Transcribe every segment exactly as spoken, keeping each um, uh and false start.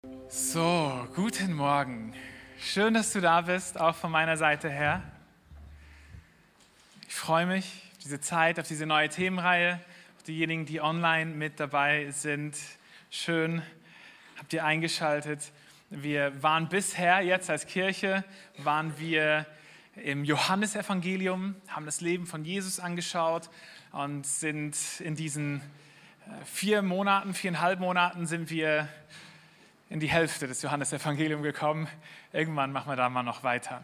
So, guten Morgen. Schön, dass du da bist, auch von meiner Seite her. Ich freue mich auf diese Zeit, auf diese neue Themenreihe, auf diejenigen, die online mit dabei sind. Schön, habt ihr eingeschaltet. Wir waren bisher, jetzt als Kirche, waren wir im Johannesevangelium, haben das Leben von Jesus angeschaut und sind in diesen vier Monaten, viereinhalb Monaten sind wir in die Hälfte des Johannesevangeliums gekommen. Irgendwann machen wir da mal noch weiter.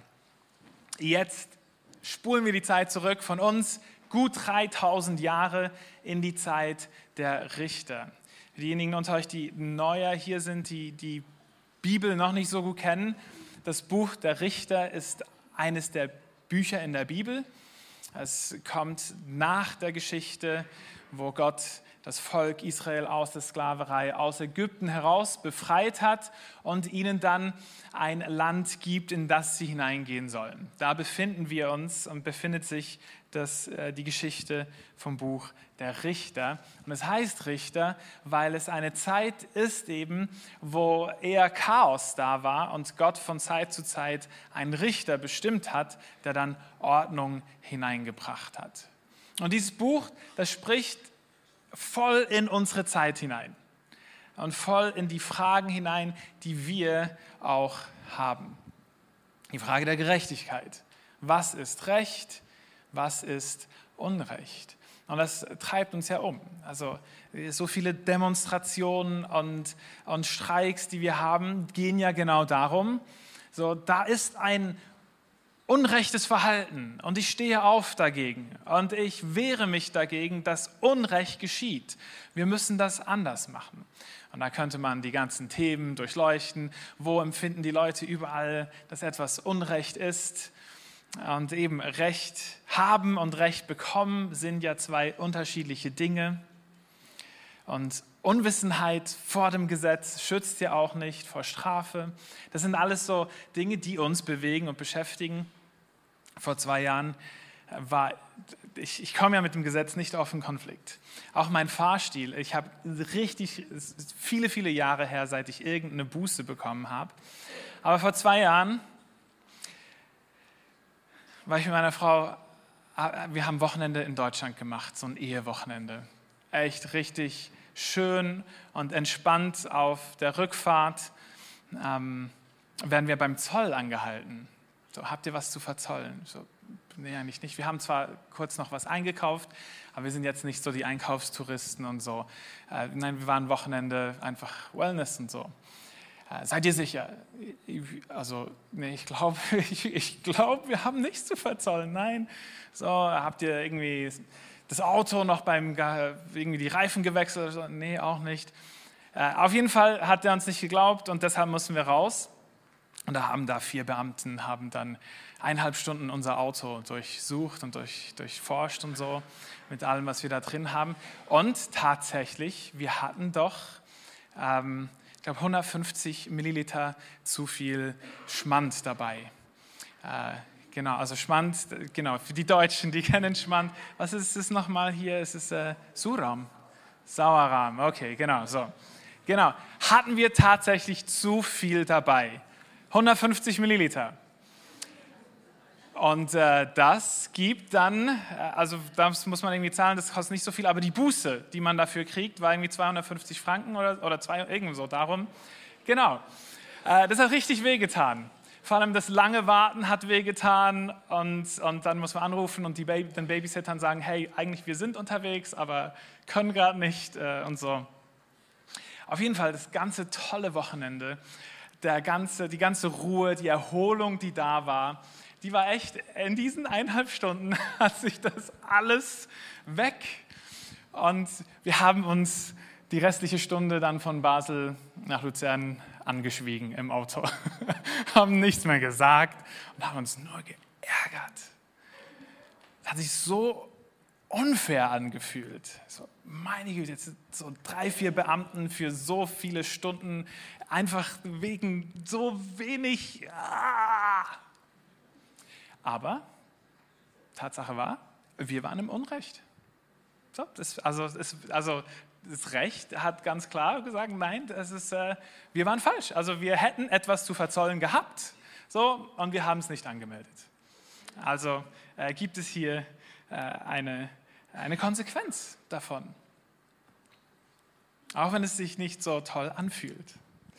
Jetzt spulen wir die Zeit zurück von uns, gut dreitausend Jahre in die Zeit der Richter. Diejenigen unter euch, die neuer hier sind, die die Bibel noch nicht so gut kennen, das Buch der Richter ist eines der Bücher in der Bibel. Es kommt nach der Geschichte, wo Gott das Volk Israel aus der Sklaverei, aus Ägypten heraus befreit hat und ihnen dann ein Land gibt, in das sie hineingehen sollen. Da befinden wir uns und befindet sich das, äh, die Geschichte vom Buch der Richter. Und es heißt Richter, weil es eine Zeit ist eben, wo eher Chaos da war und Gott von Zeit zu Zeit einen Richter bestimmt hat, der dann Ordnung hineingebracht hat. Und dieses Buch, das spricht voll in unsere Zeit hinein und voll in die Fragen hinein, die wir auch haben. Die Frage der Gerechtigkeit. Was ist Recht? Was ist Unrecht? Und das treibt uns ja um. Also so viele Demonstrationen und, und Streiks, die wir haben, gehen ja genau darum. So, da ist ein unrechtes Verhalten und ich stehe auf dagegen und ich wehre mich dagegen, dass Unrecht geschieht. Wir müssen das anders machen. Und da könnte man die ganzen Themen durchleuchten. Wo empfinden die Leute überall, dass etwas Unrecht ist? Und eben Recht haben und Recht bekommen sind ja zwei unterschiedliche Dinge. Und Unwissenheit vor dem Gesetz schützt ja auch nicht vor Strafe. Das sind alles so Dinge, die uns bewegen und beschäftigen. Vor zwei Jahren war, ich, ich komme ja mit dem Gesetz nicht auf einen Konflikt. Auch mein Fahrstil, ich habe richtig, viele, viele Jahre her, seit ich irgendeine Buße bekommen habe. Aber vor zwei Jahren war ich mit meiner Frau, wir haben Wochenende in Deutschland gemacht, so ein Ehewochenende. Echt richtig schön und entspannt. Auf der Rückfahrt ähm, werden wir beim Zoll angehalten. So, habt ihr was zu verzollen? So, nee, eigentlich nicht. Wir haben zwar kurz noch was eingekauft, aber wir sind jetzt nicht so die Einkaufstouristen und so. Äh, nein, wir waren Wochenende einfach Wellness und so. Äh, seid ihr sicher? Also, nee, ich glaube, ich, ich glaub, wir haben nichts zu verzollen. Nein. So, habt ihr irgendwie das Auto noch beim, irgendwie die Reifen gewechselt? So, nee, auch nicht. Äh, auf jeden Fall hat er uns nicht geglaubt und deshalb mussten wir raus. Und da haben da vier Beamten, haben dann eineinhalb Stunden unser Auto durchsucht und durch, durchforscht und so, mit allem, was wir da drin haben. Und tatsächlich, wir hatten doch, ähm, ich glaube, hundertfünfzig Milliliter zu viel Schmand dabei. Äh, genau, also Schmand, genau, für die Deutschen, die kennen Schmand. Was ist es nochmal hier? Es ist äh, Suram, Sauerrahm, okay, genau, so. Genau, hatten wir tatsächlich zu viel dabei. hundertfünfzig Milliliter. Und äh, das gibt dann, äh, also das muss man irgendwie zahlen, das kostet nicht so viel, aber die Buße, die man dafür kriegt, war irgendwie zweihundertfünfzig Franken oder, oder zwei, irgendwie so darum. Genau, äh, das hat richtig wehgetan. Vor allem das lange Warten hat wehgetan und, und dann muss man anrufen und die Baby, den Babysittern sagen, hey, eigentlich wir sind unterwegs, aber können gerade nicht äh, und so. Auf jeden Fall das ganze tolle Wochenende. Der ganze, die ganze Ruhe, die Erholung, die da war, die war echt, in diesen eineinhalb Stunden hat sich das alles weg. Und wir haben uns die restliche Stunde dann von Basel nach Luzern angeschwiegen im Auto, haben nichts mehr gesagt und haben uns nur geärgert. Es hat sich so unfair angefühlt. So, meine Güte, jetzt sind so drei, vier Beamten für so viele Stunden, einfach wegen so wenig. Ah. Aber Tatsache war, wir waren im Unrecht. So, das, also, das, also das Recht hat ganz klar gesagt, nein, das ist, äh, wir waren falsch. Also wir hätten etwas zu verzollen gehabt, so, und wir haben es nicht angemeldet. Also äh, gibt es hier äh, eine, eine Konsequenz davon. Auch wenn es sich nicht so toll anfühlt.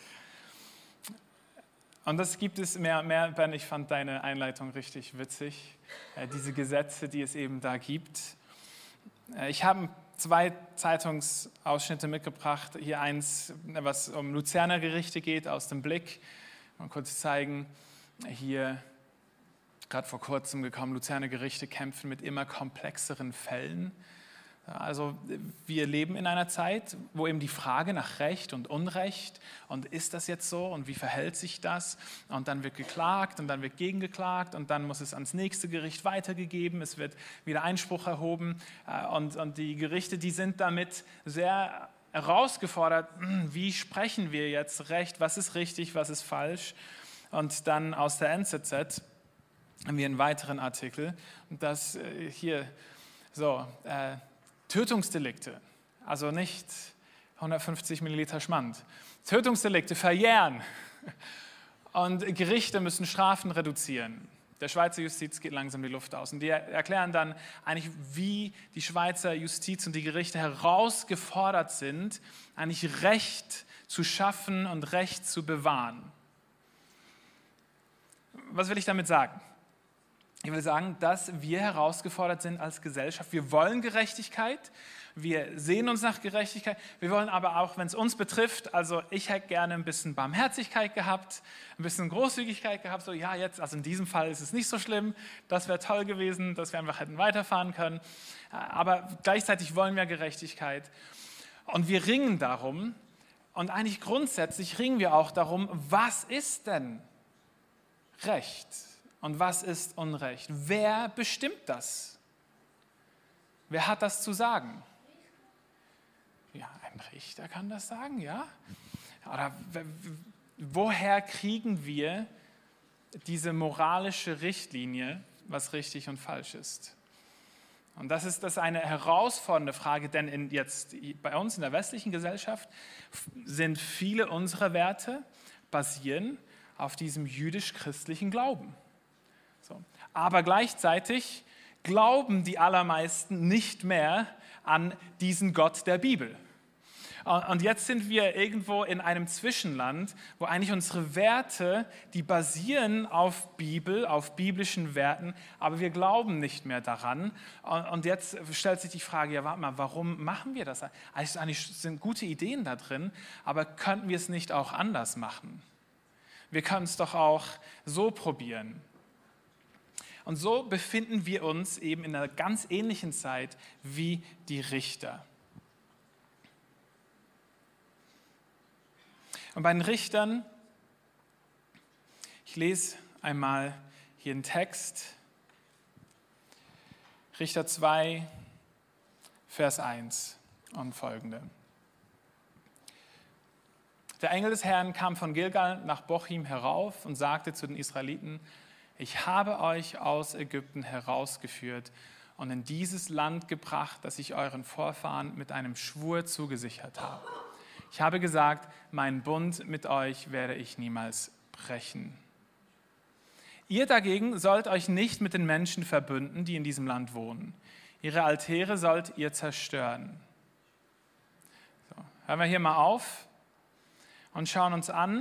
Und das gibt es mehr und mehr. Ben, ich fand deine Einleitung richtig witzig. Äh, diese Gesetze, die es eben da gibt. Äh, ich habe zwei Zeitungsausschnitte mitgebracht. Hier eins, was um Luzerner Gerichte geht, aus dem Blick. Mal kurz zeigen. Hier gerade vor kurzem gekommen, Luzerner Gerichte kämpfen mit immer komplexeren Fällen. Also wir leben in einer Zeit, wo eben die Frage nach Recht und Unrecht und ist das jetzt so und wie verhält sich das und dann wird geklagt und dann wird gegengeklagt und dann muss es ans nächste Gericht weitergegeben, es wird wieder Einspruch erhoben und, und die Gerichte, die sind damit sehr herausgefordert, wie sprechen wir jetzt Recht, was ist richtig, was ist falsch, und dann aus der N Z Z haben wir einen weiteren Artikel und das äh, hier so, äh, Tötungsdelikte, also nicht hundertfünfzig Milliliter Schmand. Tötungsdelikte verjähren und Gerichte müssen Strafen reduzieren. Der Schweizer Justiz geht langsam die Luft aus. Und die erklären dann eigentlich, wie die Schweizer Justiz und die Gerichte herausgefordert sind, eigentlich Recht zu schaffen und Recht zu bewahren. Was will ich damit sagen? Ich will sagen, dass wir herausgefordert sind als Gesellschaft. Wir wollen Gerechtigkeit, wir sehen uns nach Gerechtigkeit, wir wollen aber auch, wenn es uns betrifft, also ich hätte gerne ein bisschen Barmherzigkeit gehabt, ein bisschen Großzügigkeit gehabt, so ja jetzt, also in diesem Fall ist es nicht so schlimm, das wäre toll gewesen, dass wir einfach hätten weiterfahren können, aber gleichzeitig wollen wir Gerechtigkeit und wir ringen darum und eigentlich grundsätzlich ringen wir auch darum, was ist denn Recht? Und was ist Unrecht? Wer bestimmt das? Wer hat das zu sagen? Ja, ein Richter kann das sagen, ja. Oder woher kriegen wir diese moralische Richtlinie, was richtig und falsch ist? Und das ist, das ist eine herausfordernde Frage, denn in jetzt bei uns in der westlichen Gesellschaft sind viele unserer Werte basieren auf diesem jüdisch-christlichen Glauben. So. Aber gleichzeitig glauben die allermeisten nicht mehr an diesen Gott der Bibel. Und jetzt sind wir irgendwo in einem Zwischenland, wo eigentlich unsere Werte, die basieren auf Bibel, auf biblischen Werten, aber wir glauben nicht mehr daran. Und jetzt stellt sich die Frage, ja warte mal, warum machen wir das? Eigentlich sind gute Ideen da drin, aber könnten wir es nicht auch anders machen? Wir können es doch auch so probieren. Und so befinden wir uns eben in einer ganz ähnlichen Zeit wie die Richter. Und bei den Richtern, ich lese einmal hier einen Text, Richter zwei, Vers eins und folgende. Der Engel des Herrn kam von Gilgal nach Bochim herauf und sagte zu den Israeliten: Ich habe euch aus Ägypten herausgeführt und in dieses Land gebracht, das ich euren Vorfahren mit einem Schwur zugesichert habe. Ich habe gesagt, meinen Bund mit euch werde ich niemals brechen. Ihr dagegen sollt euch nicht mit den Menschen verbünden, die in diesem Land wohnen. Ihre Altäre sollt ihr zerstören. So, hören wir hier mal auf und schauen uns an.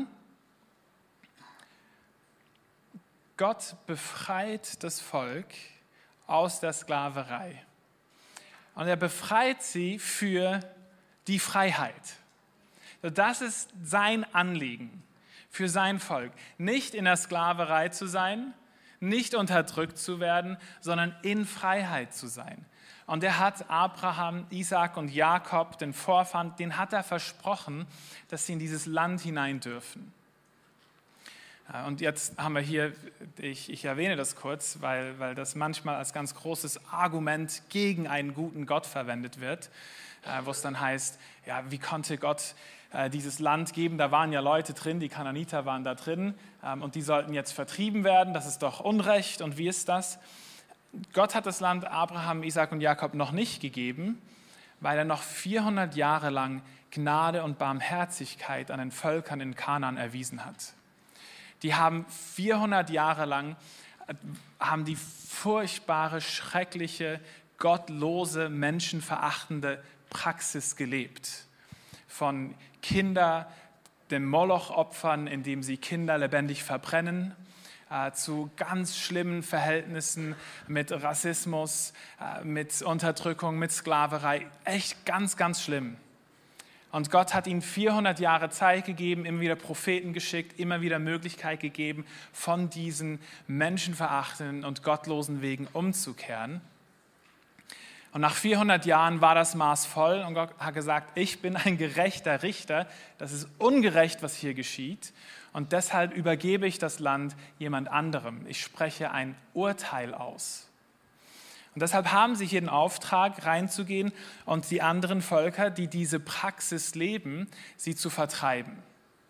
Gott befreit das Volk aus der Sklaverei. Und er befreit sie für die Freiheit. Das ist sein Anliegen für sein Volk. Nicht in der Sklaverei zu sein, nicht unterdrückt zu werden, sondern in Freiheit zu sein. Und er hat Abraham, Isaak und Jakob, den Vorfahren, den hat er versprochen, dass sie in dieses Land hinein dürfen. Und jetzt haben wir hier, ich, ich erwähne das kurz, weil, weil das manchmal als ganz großes Argument gegen einen guten Gott verwendet wird, wo es dann heißt, ja, wie konnte Gott dieses Land geben? Da waren ja Leute drin, die Kananiter waren da drin und die sollten jetzt vertrieben werden, das ist doch Unrecht und wie ist das? Gott hat das Land Abraham, Isaak und Jakob noch nicht gegeben weil er noch vierhundert Jahre lang Gnade und Barmherzigkeit an den Völkern in Kanaan erwiesen hat. Die haben vierhundert Jahre lang haben die furchtbare, schreckliche, gottlose, menschenverachtende Praxis gelebt. Von Kinder, den Moloch-Opfern, indem sie Kinder lebendig verbrennen, äh, zu ganz schlimmen Verhältnissen mit Rassismus, äh, mit Unterdrückung, mit Sklaverei. Echt ganz, ganz schlimm. Und Gott hat ihnen vierhundert Jahre Zeit gegeben, immer wieder Propheten geschickt, immer wieder Möglichkeit gegeben, von diesen menschenverachtenden und gottlosen Wegen umzukehren. Und nach vierhundert Jahren war das Maß voll und Gott hat gesagt, ich bin ein gerechter Richter, das ist ungerecht, was hier geschieht und deshalb übergebe ich das Land jemand anderem. Ich spreche ein Urteil aus. Und deshalb haben sie hier den Auftrag, reinzugehen und die anderen Völker, die diese Praxis leben, sie zu vertreiben.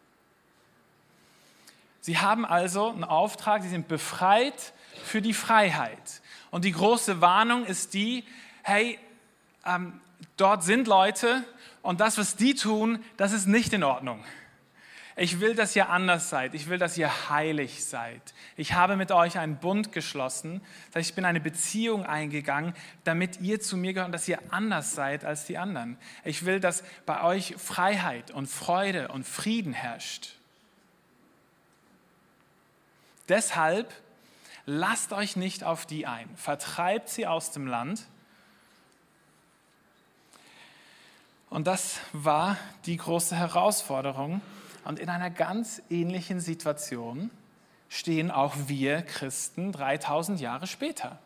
Sie haben also einen Auftrag, sie sind befreit für die Freiheit. Und die große Warnung ist die, hey, ähm, dort sind Leute und das, was die tun, das ist nicht in Ordnung. Ich will, dass ihr anders seid. Ich will, dass ihr heilig seid. Ich habe mit euch einen Bund geschlossen. Das heißt, ich bin eine Beziehung eingegangen, damit ihr zu mir gehört und dass ihr anders seid als die anderen. Ich will, dass bei euch Freiheit und Freude und Frieden herrscht. Deshalb lasst euch nicht auf die ein. Vertreibt sie aus dem Land. Und das war die große Herausforderung. Und in einer ganz ähnlichen Situation stehen auch wir Christen dreitausend Jahre später.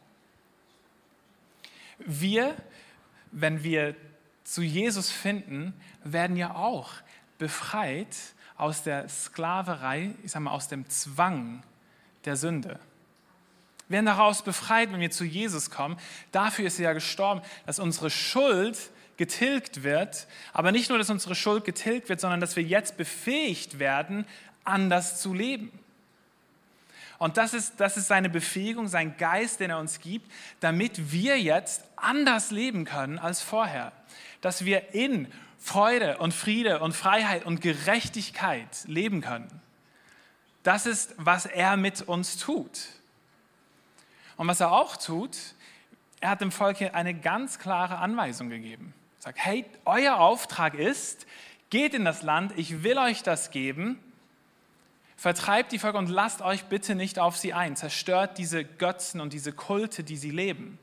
Wir, wenn wir zu Jesus finden, werden ja auch befreit aus der Sklaverei, ich sage mal aus dem Zwang der Sünde. Wir werden daraus befreit, wenn wir zu Jesus kommen. Dafür ist er ja gestorben, dass unsere Schuld getilgt wird, aber nicht nur, dass unsere Schuld getilgt wird, sondern dass wir jetzt befähigt werden, anders zu leben. Und das ist, das ist seine Befähigung, sein Geist, den er uns gibt, damit wir jetzt anders leben können als vorher. Dass wir in Freude und Friede und Freiheit und Gerechtigkeit leben können. Das ist, was er mit uns tut. Und was er auch tut, er hat dem Volk hier eine ganz klare Anweisung gegeben. Er sagt, hey, euer Auftrag ist, geht in das Land, ich will euch das geben, vertreibt die Völker und lasst euch bitte nicht auf sie ein, zerstört diese Götzen und diese Kulte, die sie leben.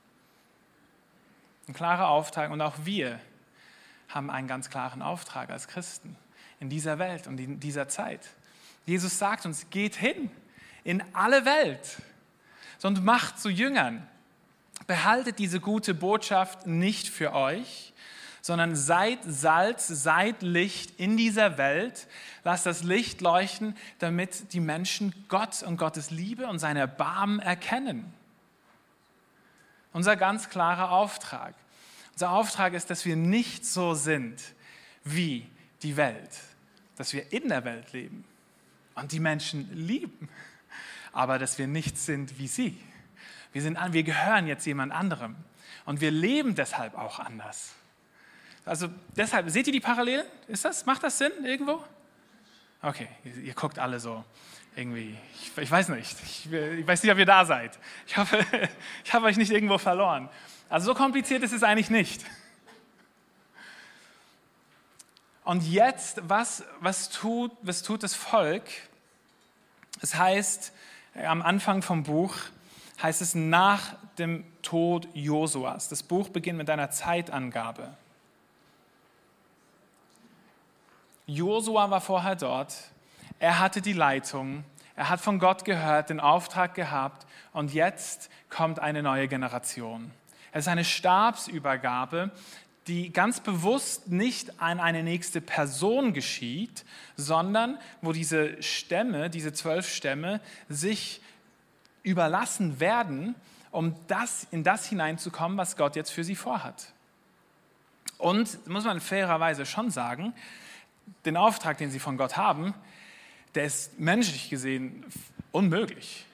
Ein klarer Auftrag und auch wir haben einen ganz klaren Auftrag als Christen in dieser Welt und in dieser Zeit. Jesus sagt uns, geht hin in alle Welt und macht zu Jüngern. Behaltet diese gute Botschaft nicht für euch, sondern seid Salz, seid Licht in dieser Welt. Lasst das Licht leuchten, damit die Menschen Gott und Gottes Liebe und sein Erbarmen erkennen. Unser ganz klarer Auftrag. Unser Auftrag ist, dass wir nicht so sind wie die Welt, dass wir in der Welt leben und die Menschen lieben, aber dass wir nicht sind wie sie. Wir, sind, wir gehören jetzt jemand anderem und wir leben deshalb auch anders. Also deshalb, seht ihr die Parallelen? Ist das, macht das Sinn irgendwo? Okay, ihr, ihr guckt alle so irgendwie, ich, ich weiß nicht, ich, ich weiß nicht, ob ihr da seid. Ich hoffe, ich habe euch nicht irgendwo verloren. Also so kompliziert ist es eigentlich nicht. Und jetzt, was, was, tut, was tut das Volk? Es heißt, am Anfang vom Buch, heißt es nach dem Tod Josuas. Das Buch beginnt mit einer Zeitangabe. Josua war vorher dort, er hatte die Leitung, er hat von Gott gehört, den Auftrag gehabt und jetzt kommt eine neue Generation. Es ist eine Stabsübergabe, die ganz bewusst nicht an eine nächste Person geschieht, sondern wo diese Stämme, diese zwölf Stämme, sich überlassen werden, um das, in das hineinzukommen, was Gott jetzt für sie vorhat. Und, muss man fairerweise schon sagen, den Auftrag, den sie von Gott haben, der ist menschlich gesehen unmöglich.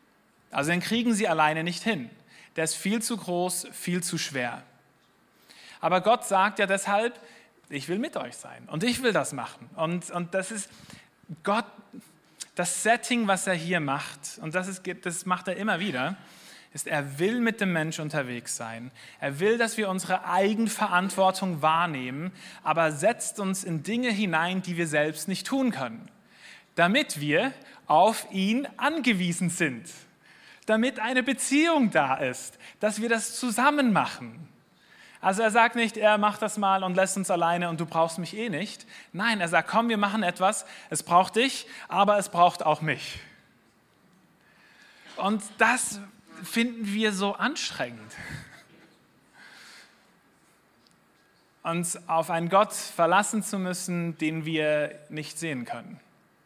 Also den kriegen sie alleine nicht hin. Der ist viel zu groß, viel zu schwer. Aber Gott sagt ja deshalb, ich will mit euch sein und ich will das machen. Und, und das ist Gott, das Setting, was er hier macht, und das, ist, das macht er immer wieder, ist, er will mit dem Mensch unterwegs sein. Er will, dass wir unsere Eigenverantwortung wahrnehmen, aber setzt uns in Dinge hinein, die wir selbst nicht tun können, damit wir auf ihn angewiesen sind, damit eine Beziehung da ist, dass wir das zusammen machen. Also er sagt nicht, er macht das mal und lässt uns alleine und du brauchst mich eh nicht. Nein, er sagt, komm, wir machen etwas, es braucht dich, aber es braucht auch mich. Und das finden wir so anstrengend. Uns auf einen Gott verlassen zu müssen, den wir nicht sehen können,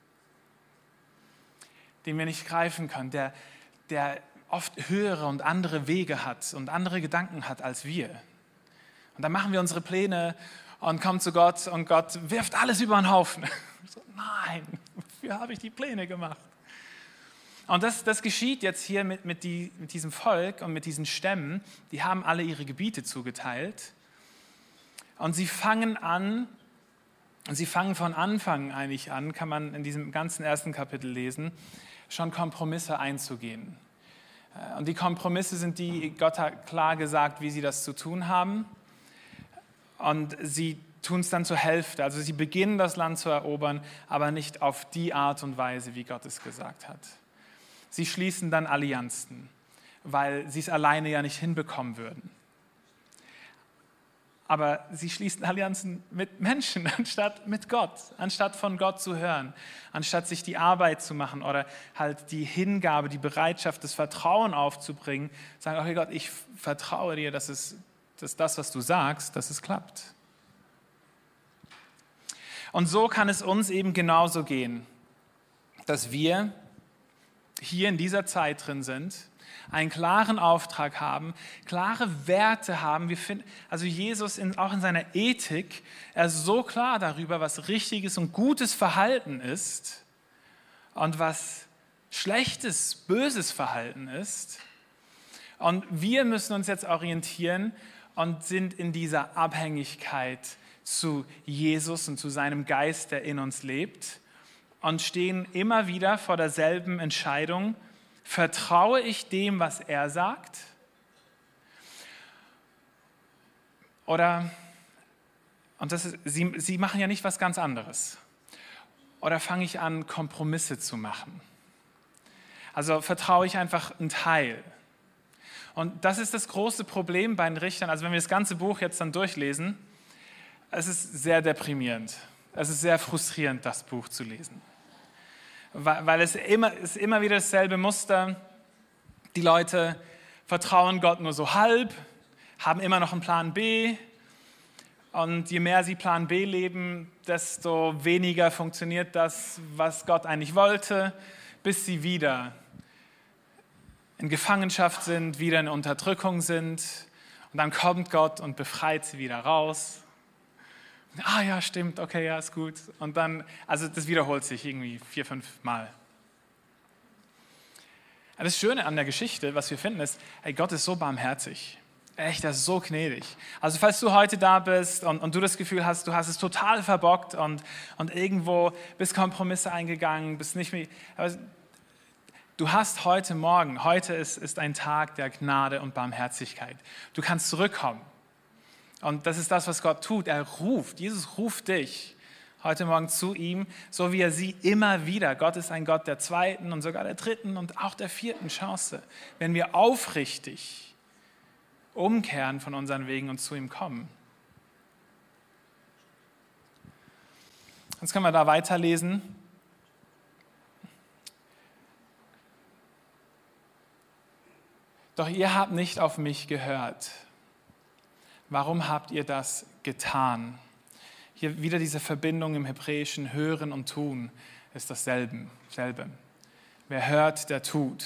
den wir nicht greifen können, der, der oft höhere und andere Wege hat und andere Gedanken hat als wir. Und dann machen wir unsere Pläne und kommen zu Gott und Gott wirft alles über den Haufen. So, nein, wofür habe ich die Pläne gemacht? Und das, das geschieht jetzt hier mit, mit, die, mit diesem Volk und mit diesen Stämmen. Die haben alle ihre Gebiete zugeteilt. Und sie fangen an, und sie fangen von Anfang eigentlich an, kann man in diesem ganzen ersten Kapitel lesen, schon Kompromisse einzugehen. Und die Kompromisse sind die, Gott hat klar gesagt, wie sie das zu tun haben. Und sie tun es dann zur Hälfte. Also sie beginnen das Land zu erobern, aber nicht auf die Art und Weise, wie Gott es gesagt hat. Sie schließen dann Allianzen, weil sie es alleine ja nicht hinbekommen würden. Aber sie schließen Allianzen mit Menschen, anstatt mit Gott, anstatt von Gott zu hören, anstatt sich die Arbeit zu machen oder halt die Hingabe, die Bereitschaft, das Vertrauen aufzubringen, sagen, okay Gott, ich vertraue dir, dass, es, dass das, was du sagst, dass es klappt. Und so kann es uns eben genauso gehen, dass wir hier in dieser Zeit drin sind, einen klaren Auftrag haben, klare Werte haben. Wir finden, also Jesus in, auch in seiner Ethik, er ist so klar darüber, was richtiges und gutes Verhalten ist und was schlechtes, böses Verhalten ist. Und wir müssen uns jetzt orientieren und sind in dieser Abhängigkeit zu Jesus und zu seinem Geist, der in uns lebt, und stehen immer wieder vor derselben Entscheidung: Vertraue ich dem, was er sagt? Oder, und das ist, sie, sie machen ja nicht was ganz anderes. Oder fange ich an, Kompromisse zu machen? Also vertraue ich einfach einen Teil. Und das ist das große Problem bei den Richtern. Also wenn wir das ganze Buch jetzt dann durchlesen, es ist sehr deprimierend. Es ist sehr frustrierend, das Buch zu lesen. Weil es immer, es ist immer wieder dasselbe Muster. Die Leute vertrauen Gott nur so halb, haben immer noch einen Plan B. Und je mehr sie Plan B leben, desto weniger funktioniert das, was Gott eigentlich wollte, bis sie wieder in Gefangenschaft sind, wieder in Unterdrückung sind. Und dann kommt Gott und befreit sie wieder raus. Ah ja, stimmt, okay, ja, ist gut. Und dann, also das wiederholt sich irgendwie vier, fünf Mal. Das Schöne an der Geschichte, was wir finden, ist, ey, Gott ist so barmherzig. Echt, er ist so gnädig. Also falls du heute da bist und, und du das Gefühl hast, du hast es total verbockt und, und irgendwo bist Kompromisse eingegangen, bist nicht mehr... Aber du hast heute Morgen, heute ist, ist ein Tag der Gnade und Barmherzigkeit. Du kannst zurückkommen. Und das ist das, was Gott tut. Er ruft, Jesus ruft dich heute Morgen zu ihm, so wie er sie immer wieder. Gott ist ein Gott der zweiten und sogar der dritten und auch der vierten Chance. Wenn wir aufrichtig umkehren von unseren Wegen und zu ihm kommen. Jetzt können wir da weiterlesen. Doch ihr habt nicht auf mich gehört. Warum habt ihr das getan? Hier wieder diese Verbindung im Hebräischen, hören und tun, ist dasselbe. Wer hört, der tut.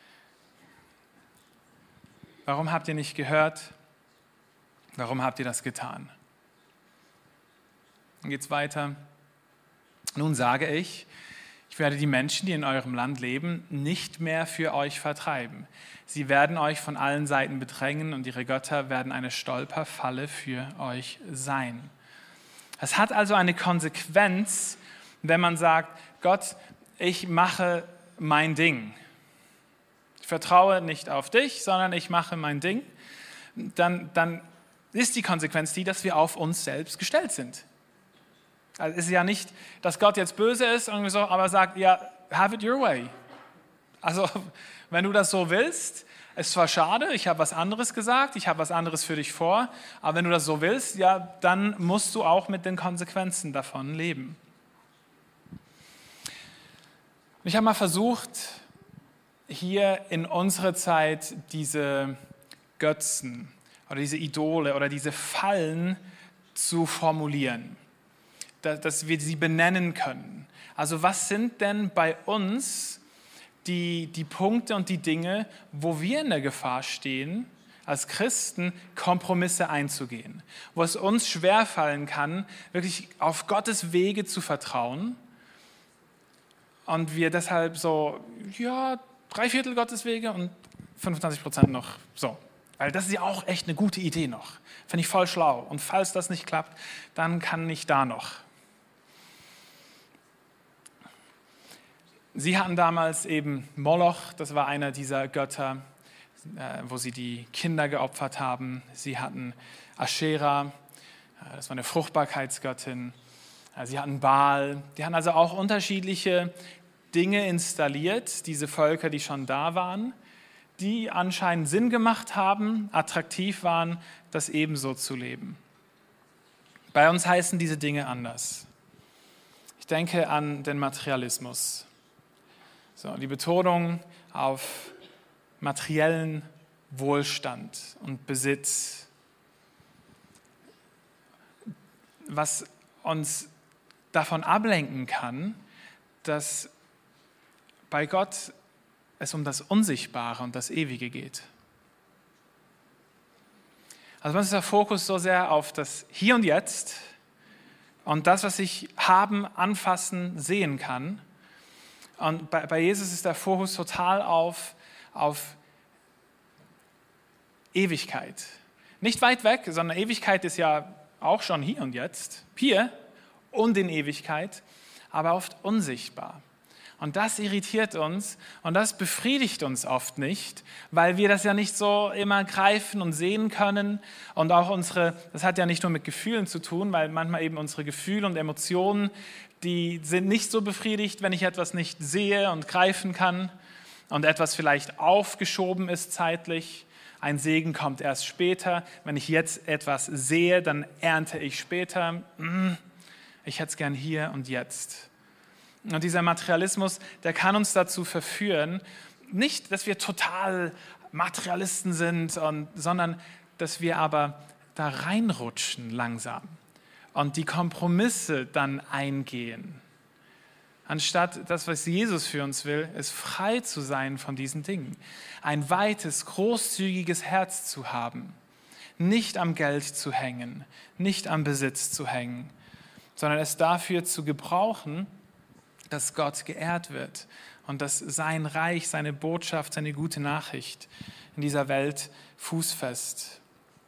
Warum habt ihr nicht gehört? Warum habt ihr das getan? Dann geht es weiter. Nun sage ich, Ich werde die Menschen, die in eurem Land leben, nicht mehr für euch vertreiben. Sie werden euch von allen Seiten bedrängen und ihre Götter werden eine Stolperfalle für euch sein. Es hat also eine Konsequenz, wenn man sagt, Gott, ich mache mein Ding. Ich vertraue nicht auf dich, sondern ich mache mein Ding. Dann, dann ist die Konsequenz die, dass wir auf uns selbst gestellt sind. Also es ist ja nicht, dass Gott jetzt böse ist, irgendwie so, aber sagt, ja, have it your way. Also wenn du das so willst, ist zwar schade, ich habe was anderes gesagt, ich habe was anderes für dich vor, aber wenn du das so willst, ja, dann musst du auch mit den Konsequenzen davon leben. Ich habe mal versucht, hier in unserer Zeit diese Götzen oder diese Idole oder diese Fallen zu formulieren, dass wir sie benennen können. Also was sind denn bei uns die, die Punkte und die Dinge, wo wir in der Gefahr stehen, als Christen Kompromisse einzugehen, wo es uns schwerfallen kann, wirklich auf Gottes Wege zu vertrauen und wir deshalb so, ja, drei Viertel Gottes Wege und fünfundzwanzig Prozent noch so. Weil das ist ja auch echt eine gute Idee noch. Finde ich voll schlau. Und falls das nicht klappt, dann kann ich da noch. Sie hatten damals eben Moloch, das war einer dieser Götter, wo sie die Kinder geopfert haben. Sie hatten Aschera, das war eine Fruchtbarkeitsgöttin. Sie hatten Baal. Die hatten also auch unterschiedliche Dinge installiert, diese Völker, die schon da waren, die anscheinend Sinn gemacht haben, attraktiv waren, das ebenso zu leben. Bei uns heißen diese Dinge anders. Ich denke an den Materialismus. So, die Betonung auf materiellen Wohlstand und Besitz, was uns davon ablenken kann, dass bei Gott es um das Unsichtbare und das Ewige geht. Also was ist der Fokus so sehr auf das Hier und Jetzt und das, was ich haben, anfassen, sehen kann. Und bei, bei Jesus ist der Fokus total auf, auf Ewigkeit. Nicht weit weg, sondern Ewigkeit ist ja auch schon hier und jetzt, hier und in Ewigkeit, aber oft unsichtbar. Und das irritiert uns und das befriedigt uns oft nicht, weil wir das ja nicht so immer greifen und sehen können. Und auch unsere, das hat ja nicht nur mit Gefühlen zu tun, weil manchmal eben unsere Gefühle und Emotionen, die sind nicht so befriedigt, wenn ich etwas nicht sehe und greifen kann und etwas vielleicht aufgeschoben ist zeitlich. Ein Segen kommt erst später. Wenn ich jetzt etwas sehe, dann ernte ich später. Ich hätte es gern hier und jetzt. Und dieser Materialismus, der kann uns dazu verführen, nicht, dass wir total Materialisten sind, und, sondern dass wir aber da reinrutschen langsam und die Kompromisse dann eingehen. Anstatt das, was Jesus für uns will, ist frei zu sein von diesen Dingen. Ein weites, großzügiges Herz zu haben, nicht am Geld zu hängen, nicht am Besitz zu hängen, sondern es dafür zu gebrauchen, dass Gott geehrt wird und dass sein Reich, seine Botschaft, seine gute Nachricht in dieser Welt fußfasst.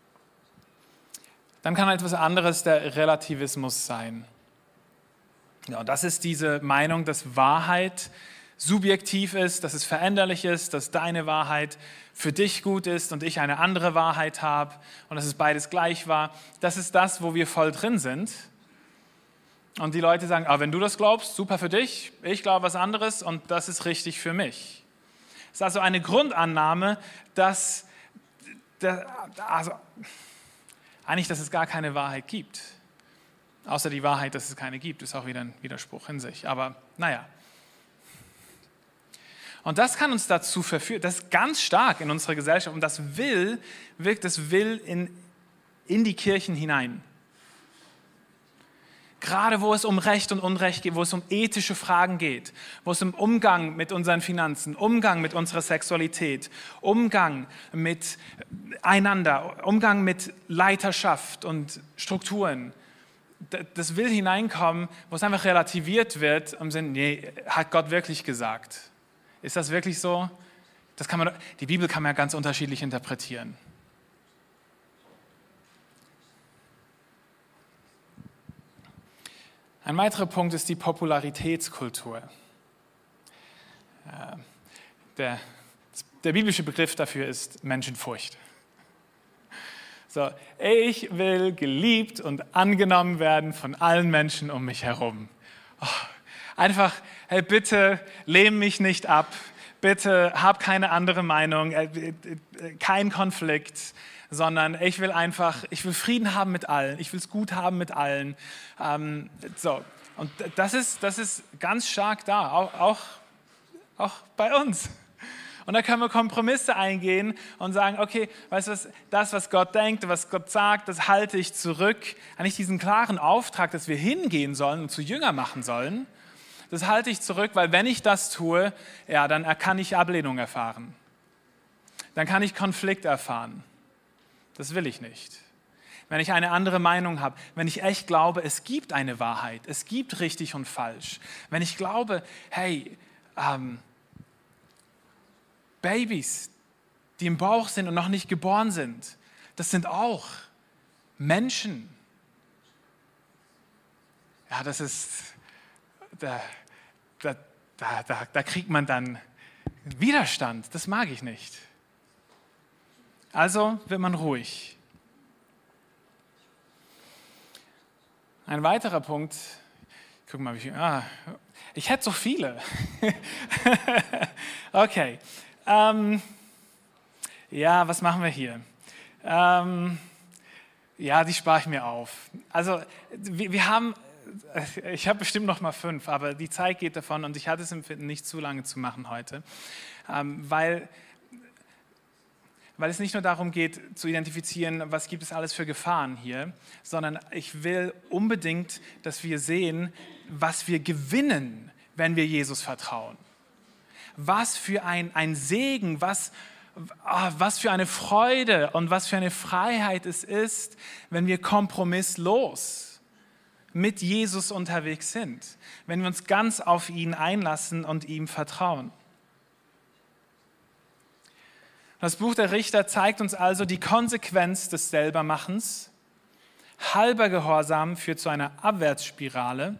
Dann kann etwas anderes der Relativismus sein. Ja, das ist diese Meinung, dass Wahrheit subjektiv ist, dass es veränderlich ist, dass deine Wahrheit für dich gut ist und ich eine andere Wahrheit habe und dass es beides gleich war. Das ist das, wo wir voll drin sind. Und die Leute sagen, ah, wenn du das glaubst, super für dich, ich glaube was anderes und das ist richtig für mich. Es ist also eine Grundannahme, dass, also, eigentlich, dass es gar keine Wahrheit gibt. Außer die Wahrheit, dass es keine gibt, ist auch wieder ein Widerspruch in sich. Aber naja. Und das kann uns dazu verführen, das ist ganz stark in unserer Gesellschaft und das will, wirkt, das will in, in die Kirchen hinein. Gerade wo es um Recht und Unrecht geht, wo es um ethische Fragen geht, wo es um Umgang mit unseren Finanzen, Umgang mit unserer Sexualität, Umgang mit einander, Umgang mit Leiterschaft und Strukturen. das will hineinkommen, wo es einfach relativiert wird, im Sinne, nee, hat Gott wirklich gesagt? Ist das wirklich so? Das kann man, die Bibel kann man ja ganz unterschiedlich interpretieren. Ein weiterer Punkt ist die Popularitätskultur. Der, der biblische Begriff dafür ist Menschenfurcht. So, ich will geliebt und angenommen werden von allen Menschen um mich herum. Oh, einfach, hey, bitte lehn mich nicht ab, bitte hab keine andere Meinung, kein Konflikt, sondern ich will einfach, ich will Frieden haben mit allen, ich will es gut haben mit allen. Ähm, so, und das ist, das ist ganz stark da, auch, auch, auch bei uns. Und da können wir Kompromisse eingehen und sagen, okay, weißt du was, das, was Gott denkt, was Gott sagt, das halte ich zurück. Eigentlich diesen klaren Auftrag, dass wir hingehen sollen und zu Jünger machen sollen, das halte ich zurück, weil wenn ich das tue, ja, dann kann ich Ablehnung erfahren. Dann kann ich Konflikt erfahren. Das will ich nicht. Wenn ich eine andere Meinung habe, wenn ich echt glaube, es gibt eine Wahrheit, es gibt richtig und falsch. Wenn ich glaube, hey, ähm, Babys, die im Bauch sind und noch nicht geboren sind, das sind auch Menschen. Ja, das ist, da, da, da, da, da kriegt man dann Widerstand. Das mag ich nicht. Also wird man ruhig. Ein weiterer Punkt, guck mal, wie viel, ah, ich hätte so viele. Okay. Ähm, ja, was machen wir hier? Ähm, ja, die spare ich mir auf. Also wir, wir haben, ich habe bestimmt noch mal fünf, aber die Zeit geht davon und ich hatte es empfinden, nicht zu lange zu machen heute, ähm, weil, weil es nicht nur darum geht, zu identifizieren, was gibt es alles für Gefahren hier, sondern ich will unbedingt, dass wir sehen, was wir gewinnen, wenn wir Jesus vertrauen. Was für ein, ein Segen, was, was für eine Freude und was für eine Freiheit es ist, wenn wir kompromisslos mit Jesus unterwegs sind, wenn wir uns ganz auf ihn einlassen und ihm vertrauen. Das Buch der Richter zeigt uns also die Konsequenz des Selbermachens. Halber Gehorsam führt zu einer Abwärtsspirale.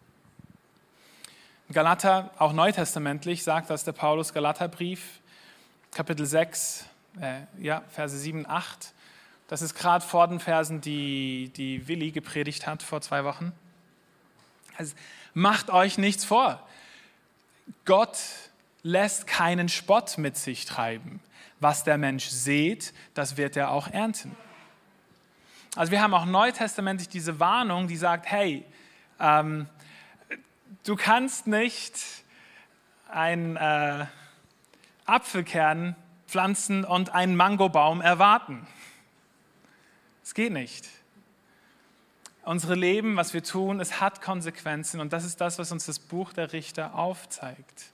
Galater, auch neutestamentlich, sagt das der Paulus, Galaterbrief, Kapitel sechs, äh, ja, Verse sieben, acht. Das ist gerade vor den Versen, die, die Willi gepredigt hat vor zwei Wochen. Also, macht euch nichts vor. Gott lässt keinen Spott mit sich treiben. Was der Mensch sät, das wird er auch ernten. Also wir haben auch neutestamentlich diese Warnung, die sagt, hey, ähm, du kannst nicht einen äh, Apfelkern pflanzen und einen Mangobaum erwarten. Es geht nicht. Unsere Leben, was wir tun, es hat Konsequenzen und das ist das, was uns das Buch der Richter aufzeigt.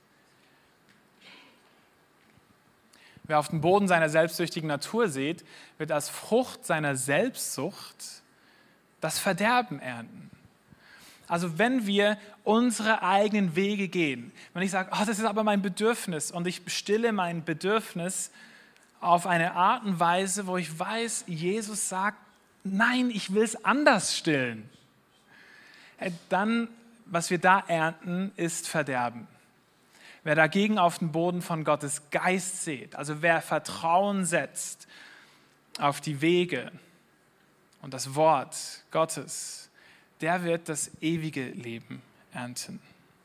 Wer auf den Boden seiner selbstsüchtigen Natur sät, wird als Frucht seiner Selbstsucht das Verderben ernten. Also wenn wir unsere eigenen Wege gehen, wenn ich sage, oh, das ist aber mein Bedürfnis und ich stille mein Bedürfnis auf eine Art und Weise, wo ich weiß, Jesus sagt, nein, ich will es anders stillen. Dann, was wir da ernten, ist Verderben. Wer dagegen auf den Boden von Gottes Geist sät, also wer Vertrauen setzt auf die Wege und das Wort Gottes, der wird das ewige Leben ernten.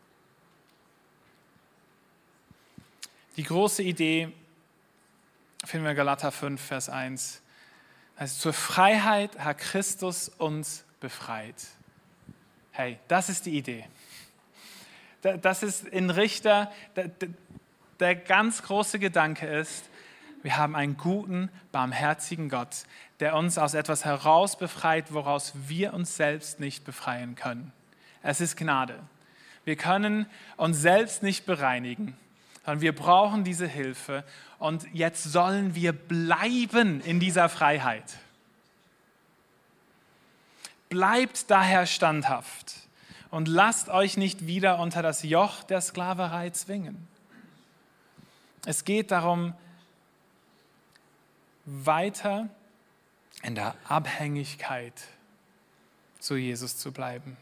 Die große Idee finden wir in Galater fünf, Vers eins. Also zur Freiheit hat Christus uns befreit. Hey, das ist die Idee. Das ist in Richter, der, der ganz große Gedanke ist, wir haben einen guten, barmherzigen Gott, der uns aus etwas heraus befreit, woraus wir uns selbst nicht befreien können. Es ist Gnade. Wir können uns selbst nicht bereinigen, sondern wir brauchen diese Hilfe und jetzt sollen wir bleiben in dieser Freiheit. bleibt daher standhaft und lasst euch nicht wieder unter das Joch der Sklaverei zwingen. Es geht darum, weiter in der Abhängigkeit zu Jesus zu bleiben.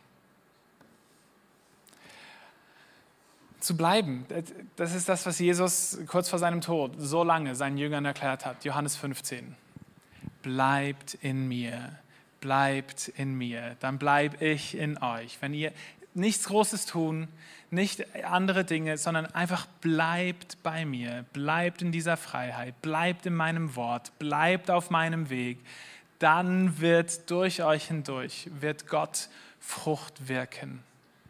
Zu bleiben, das ist das, was Jesus kurz vor seinem Tod so lange seinen Jüngern erklärt hat. Johannes fünfzehn. Bleibt in mir, bleibt in mir, dann bleib ich in euch. Wenn ihr nichts Großes tun, nicht andere Dinge, sondern einfach bleibt bei mir, bleibt in dieser Freiheit, bleibt in meinem Wort, bleibt auf meinem Weg, dann wird durch euch hindurch, wird Gott Frucht wirken.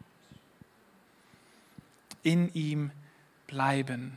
In ihm bleiben.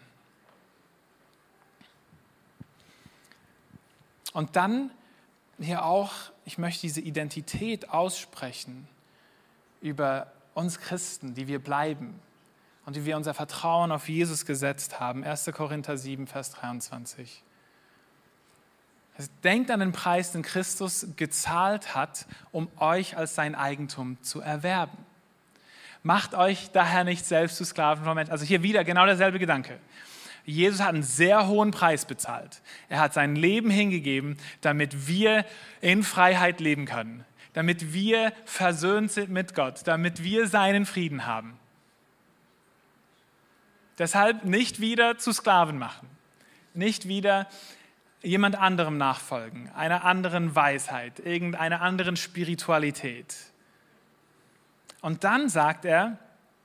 Und dann hier auch, ich möchte diese Identität aussprechen über uns Christen, die wir bleiben und die wir unser Vertrauen auf Jesus gesetzt haben. erster Korinther sieben, Vers dreiundzwanzig. Also denkt an den Preis, den Christus gezahlt hat, um euch als sein Eigentum zu erwerben. Macht euch daher nicht selbst zu Sklaven von Menschen. Also hier wieder genau derselbe Gedanke. Jesus hat einen sehr hohen Preis bezahlt. Er hat sein Leben hingegeben, damit wir in Freiheit leben können. Damit wir versöhnt sind mit Gott. Damit wir seinen Frieden haben. Deshalb nicht wieder zu Sklaven machen. Nicht wieder jemand anderem nachfolgen. Einer anderen Weisheit. Irgendeiner anderen Spiritualität. Und dann sagt er,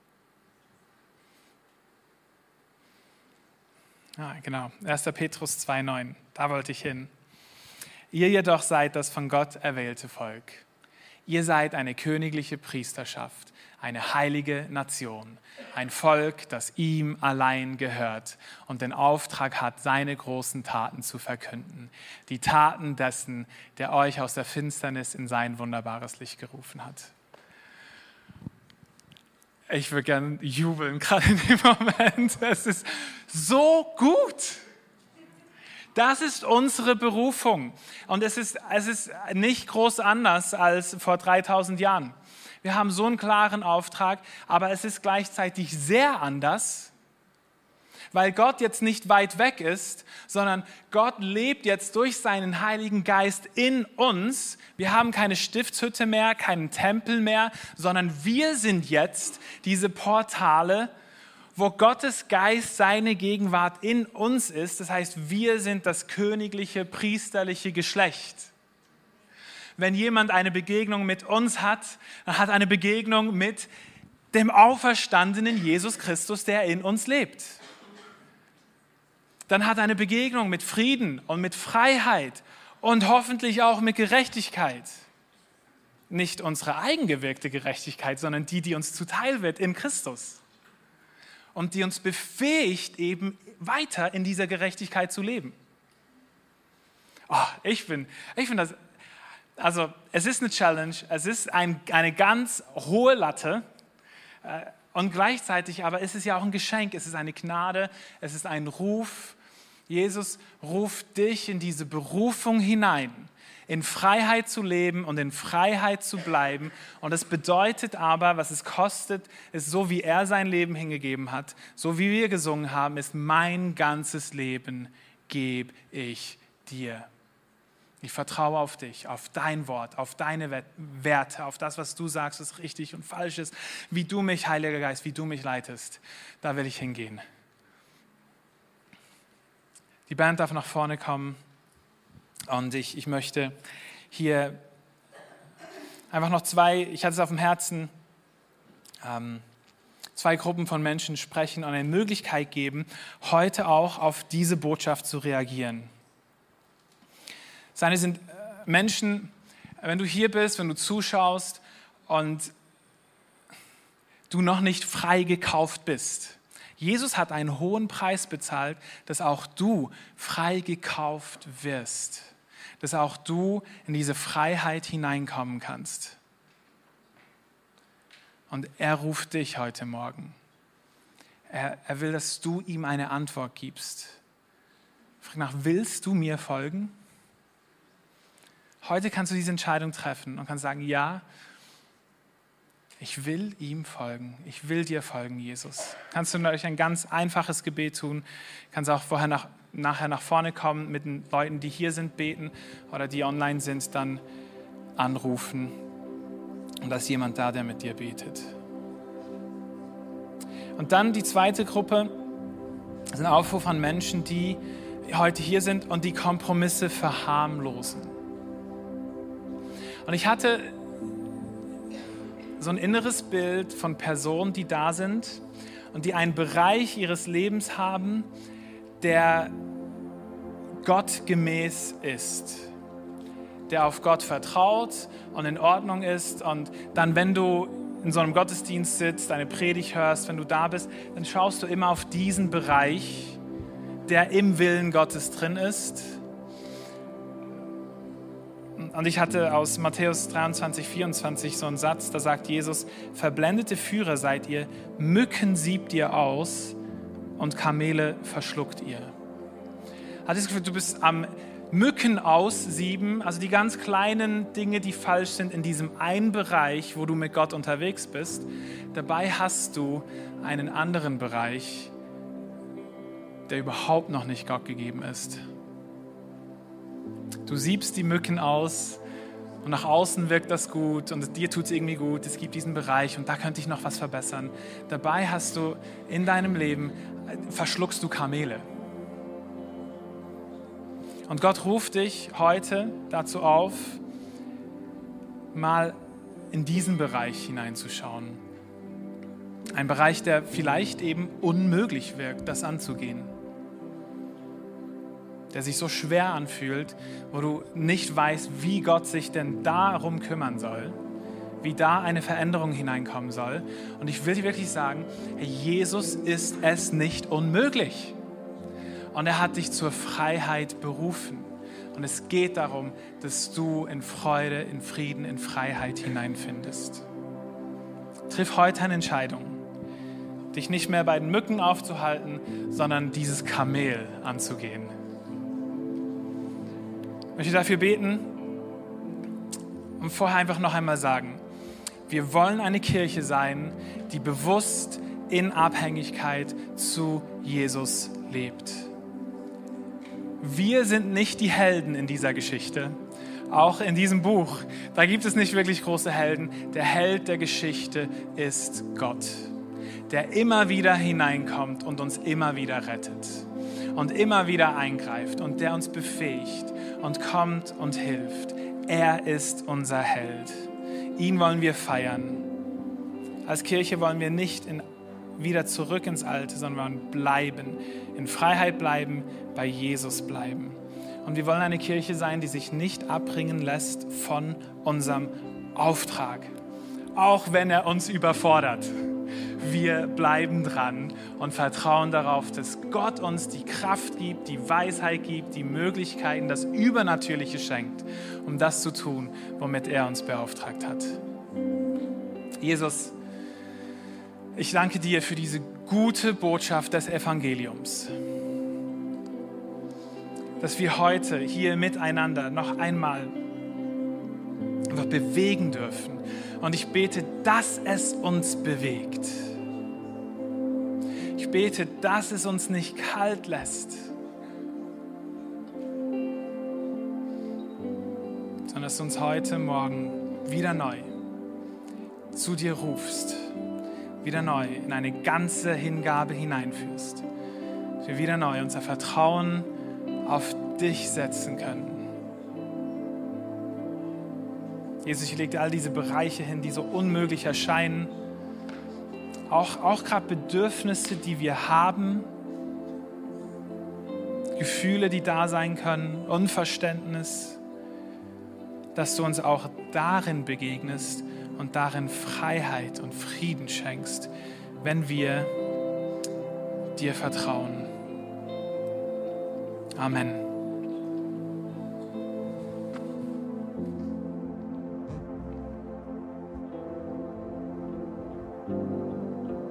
ah, genau, erster Petrus zwei neun, da wollte ich hin. Ihr jedoch seid das von Gott erwählte Volk. Ihr seid eine königliche Priesterschaft, eine heilige Nation, ein Volk, das ihm allein gehört und den Auftrag hat, seine großen Taten zu verkünden. Die Taten dessen, der euch aus der Finsternis in sein wunderbares Licht gerufen hat. Ich würde gerne jubeln, gerade in dem Moment. Es ist so gut. Das ist unsere Berufung. Und es ist, es ist nicht groß anders als vor dreitausend Jahren. Wir haben so einen klaren Auftrag, aber es ist gleichzeitig sehr anders, weil Gott jetzt nicht weit weg ist, sondern Gott lebt jetzt durch seinen Heiligen Geist in uns. Wir haben keine Stiftshütte mehr, keinen Tempel mehr, sondern wir sind jetzt diese Portale, wo Gottes Geist, seine Gegenwart in uns ist. Das heißt, wir sind das königliche, priesterliche Geschlecht. Wenn jemand eine Begegnung mit uns hat, dann hat eine Begegnung mit dem auferstandenen Jesus Christus, der in uns lebt. Dann hat eine Begegnung mit Frieden und mit Freiheit und hoffentlich auch mit Gerechtigkeit. Nicht unsere eigengewirkte Gerechtigkeit, sondern die, die uns zuteil wird in Christus. Und die uns befähigt, eben weiter in dieser Gerechtigkeit zu leben. Oh, ich finde ich find das, also es ist eine Challenge, es ist ein, eine ganz hohe Latte äh, und gleichzeitig aber ist es ja auch ein Geschenk, es ist eine Gnade, es ist ein Ruf. Jesus ruft dich in diese Berufung hinein, in Freiheit zu leben und in Freiheit zu bleiben. Und das bedeutet aber, was es kostet, ist so, wie er sein Leben hingegeben hat, so wie wir gesungen haben, ist mein ganzes Leben gebe ich dir. Ich vertraue auf dich, auf dein Wort, auf deine Werte, auf das, was du sagst, was richtig und falsch ist, wie du mich, Heiliger Geist, wie du mich leitest. Da will ich hingehen. Die Band darf nach vorne kommen und ich, ich möchte hier einfach noch zwei, ich hatte es auf dem Herzen, ähm, zwei Gruppen von Menschen sprechen und eine Möglichkeit geben, heute auch auf diese Botschaft zu reagieren. Das eine sind Menschen, wenn du hier bist, wenn du zuschaust und du noch nicht frei gekauft bist. Jesus hat einen hohen Preis bezahlt, dass auch du frei gekauft wirst, dass auch du in diese Freiheit hineinkommen kannst. Und er ruft dich heute Morgen. Er, er will, dass du ihm eine Antwort gibst. Frag nach, willst du mir folgen? Heute kannst du diese Entscheidung treffen und kannst sagen, ja, ich will ihm folgen. Ich will dir folgen, Jesus. Kannst du euch ein ganz einfaches Gebet tun. Kannst auch vorher nach, nachher nach vorne kommen, mit den Leuten, die hier sind, beten oder die online sind, dann anrufen. Und da ist jemand da, der mit dir betet. Und dann die zweite Gruppe, das ist ein Aufruf an Menschen, die heute hier sind und die Kompromisse verharmlosen. Und ich hatte so ein inneres Bild von Personen, die da sind und die einen Bereich ihres Lebens haben, der gottgemäß ist, der auf Gott vertraut und in Ordnung ist. Und dann, wenn du in so einem Gottesdienst sitzt, eine Predigt hörst, wenn du da bist, dann schaust du immer auf diesen Bereich, der im Willen Gottes drin ist. Und ich hatte aus Matthäus dreiundzwanzig, vierundzwanzig so einen Satz, da sagt Jesus, verblendete Führer seid ihr, Mücken siebt ihr aus und Kamele verschluckt ihr. Hat das Gefühl, du bist am Mücken aussieben, also die ganz kleinen Dinge, die falsch sind in diesem einen Bereich, wo du mit Gott unterwegs bist. Dabei hast du einen anderen Bereich, der überhaupt noch nicht Gott gegeben ist. Du siebst die Mücken aus und nach außen wirkt das gut und dir tut es irgendwie gut. Es gibt diesen Bereich und da könnte ich noch was verbessern. Dabei hast du in deinem Leben, verschluckst du Kamele. Und Gott ruft dich heute dazu auf, mal in diesen Bereich hineinzuschauen. Ein Bereich, der vielleicht eben unmöglich wirkt, das anzugehen. Der sich so schwer anfühlt, wo du nicht weißt, wie Gott sich denn darum kümmern soll, wie da eine Veränderung hineinkommen soll. Und ich will dir wirklich sagen, Jesus ist es nicht unmöglich. Und er hat dich zur Freiheit berufen. Und es geht darum, dass du in Freude, in Frieden, in Freiheit hineinfindest. Triff heute eine Entscheidung, dich nicht mehr bei den Mücken aufzuhalten, sondern dieses Kamel anzugehen. Ich möchte dafür beten und vorher einfach noch einmal sagen, wir wollen eine Kirche sein, die bewusst in Abhängigkeit zu Jesus lebt. Wir sind nicht die Helden in dieser Geschichte, auch in diesem Buch. Da gibt es nicht wirklich große Helden. Der Held der Geschichte ist Gott, der immer wieder hineinkommt und uns immer wieder rettet und immer wieder eingreift und der uns befähigt und kommt und hilft. Er ist unser Held. Ihn wollen wir feiern. Als Kirche wollen wir nicht in, wieder zurück ins Alte, sondern bleiben, in Freiheit bleiben, bei Jesus bleiben. Und wir wollen eine Kirche sein, die sich nicht abbringen lässt von unserem Auftrag, auch wenn er uns überfordert. Wir bleiben dran und vertrauen darauf, dass Gott uns die Kraft gibt, die Weisheit gibt, die Möglichkeiten, das Übernatürliche schenkt, um das zu tun, womit er uns beauftragt hat. Jesus, ich danke dir für diese gute Botschaft des Evangeliums, dass wir heute hier miteinander noch einmal einfach bewegen dürfen. Und ich bete, dass es uns bewegt. Ich bete, dass es uns nicht kalt lässt, sondern dass du uns heute Morgen wieder neu zu dir rufst, wieder neu in eine ganze Hingabe hineinführst. Dass wir wieder neu unser Vertrauen auf dich setzen können. Jesus, ich lege dir all diese Bereiche hin, die so unmöglich erscheinen. Auch, auch gerade Bedürfnisse, die wir haben, Gefühle, die da sein können, Unverständnis, dass du uns auch darin begegnest und darin Freiheit und Frieden schenkst, wenn wir dir vertrauen. Amen.